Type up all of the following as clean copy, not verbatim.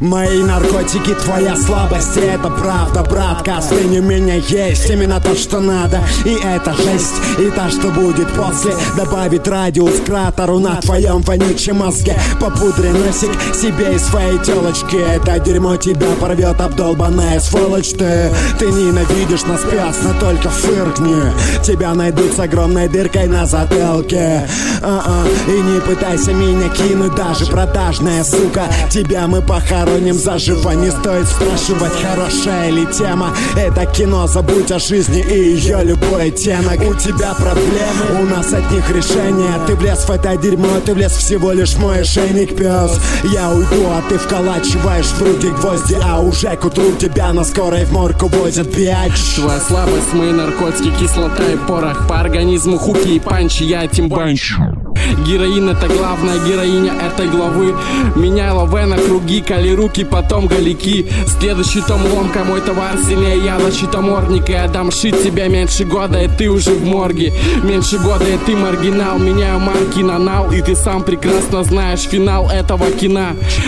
Мои наркотики, твоя слабость, и это правда, братка. Остынь, у меня есть именно то, что надо. И это жесть, и та, что будет после. Добавить радиус к кратеру на твоем вонючем мозге. Попудри носик себе и своей телочки. Это дерьмо тебя порвет, обдолбанная сволочь ты. Ты ненавидишь нас, пес, но только фыркни. Тебя найдут с огромной дыркой на затылке. И не пытайся меня кинуть, даже продажная сука. Тебя мы похороним заживо. Не стоит спрашивать, хорошая ли тема. Это кино, забудь о жизни и ее любой оттенок. У тебя проблемы, у нас от них решение. Ты влез в это дерьмо, ты влез всего лишь мой ошейник, пес. Я уйду, а ты вколачиваешь в руки гвозди. А уже к утру тебя на скорой в морг увозят, бич. Твоя слабость, мои наркотики, кислота и порох. По организму хуки и панчи, я тимбанчу. Героин — это главная героиня этой главы. Меняй лаве на круги, кали руки, потом галики. Следующий том ломка, мой товар сильнее яда щитоморника. Я дам шить тебя меньше года, и ты уже в морге. Меньше года, и ты маргинал. Меняю марки на нал, и ты сам прекрасно знаешь финал этого кино.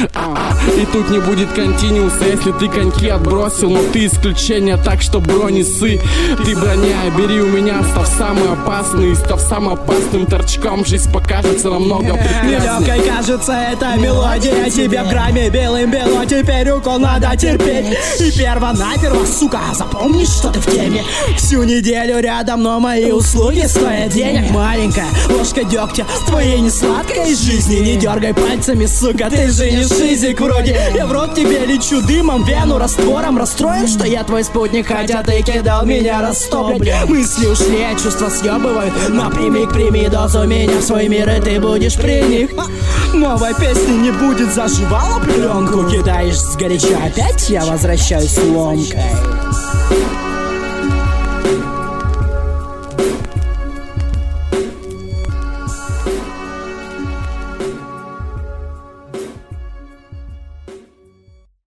И тут не будет континууса, если ты коньки отбросил. Но ты исключение, так что бро, не ссы. Ты броня, бери у меня, став самый опасный. Став самым опасным торчком, жизнь покажется намного прекраснее. Нелегкой кажется эта мелодия тебе в грамме белым бело. Теперь укол надо терпеть. И перво-наперво, сука, запомни, что ты в теме. Всю неделю рядом, но мои услуги стоят денег. Маленькая ложка дегтя в твоей несладкой жизни. Не дергай пальцами, сука, ты же не шизик вроде. Я в рот тебе лечу дымом, вену раствором. Расстроен, что я твой спутник, хотя ты кидал меня растоплен. Мысли ушли, а чувства съебывают. Напрямик прими дозу меня в свой мир, и ты будешь при них. Новой песни не будет, заживала пленку. Кидаешь сгоряча, опять я возвращаюсь с ломкой.